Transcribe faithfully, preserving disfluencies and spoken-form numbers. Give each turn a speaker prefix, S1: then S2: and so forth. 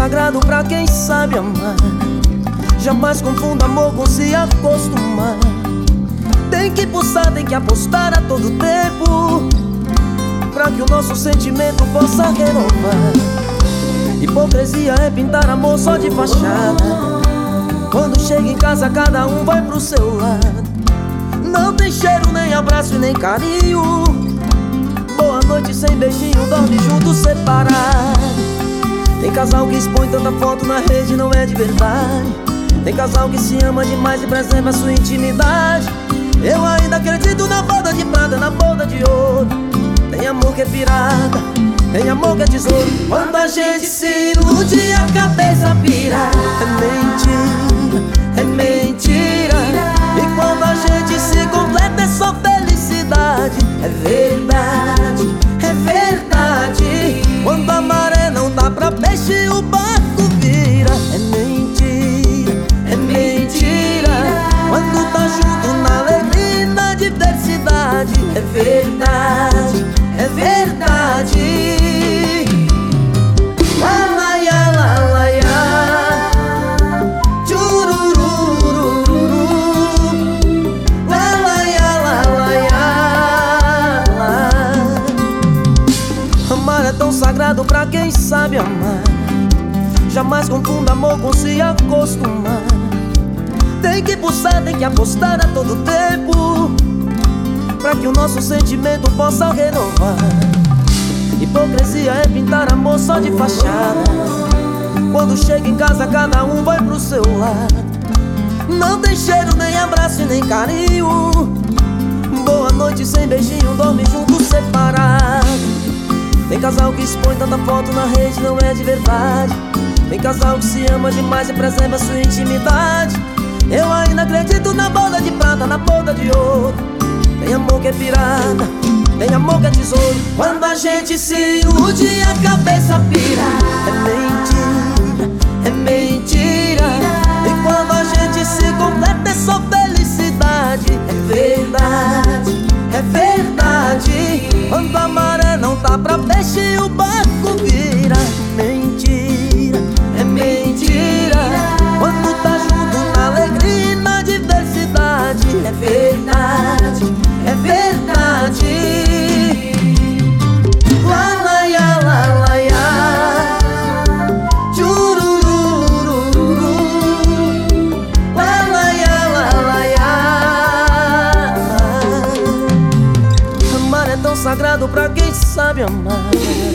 S1: sagrado pra quem sabe amar. Jamais confunda amor com se acostumar. Tem que pulsar, tem que apostar a todo tempo, pra que o nosso sentimento possa renovar. Hipocrisia é pintar amor só de fachada. Quando chega em casa cada um vai pro seu lado. Não tem cheiro, nem abraço e nem carinho. Boa noite sem beijinho, dorme junto separado. Tem casal que expõe tanta foto na rede, não é de verdade. Tem casal que se ama demais e preserva a sua intimidade. Eu ainda acredito na boda de prata, na boda de ouro. Tem amor que é pirata, tem amor que é tesouro. Quando a gente se ilude a cabeça pira. É mentira, é mentira. E quando a gente se completa é só felicidade. É verdade, é verdade. Quando a maré não dá pra peixe, o barco vira. É mentira, é mentira. Quando tá junto na alegria e na diversidade. É verdade, é verdade. Amar é tão sagrado pra quem sabe amar. Jamais confunda amor com se acostumar. Tem que pulsar, tem que apostar a todo tempo, pra que o nosso sentimento possa renovar. Hipocrisia é pintar amor só de fachada. Quando chega em casa cada um vai pro seu lado. Não tem cheiro, nem abraço e nem carinho. Boa noite sem beijinho, dorme junto separado. Tem casal que expõe tanta foto na rede, não é de verdade. Tem casal que se ama demais e preserva a sua intimidade. Eu ainda acredito na boda de prata, na boda de ouro. Tem amor que é pirata, tem amor que é tesouro. Quando a gente se ilude a cabeça pira. É mentira, é mentira. E quando a gente se completa é só felicidade. É verdade, é verdade. Quando a maré não tá pra peixe, o barco vira. Mentira, é mentira. Quando tá junto na alegria e na diversidade. É verdade, é verdade. Lá, lá, ya, lá, lá, ya. Tchururururu. Lá, lá, ya, lá, lá, ya. Amar é tão sagrado pra quem sabe amar.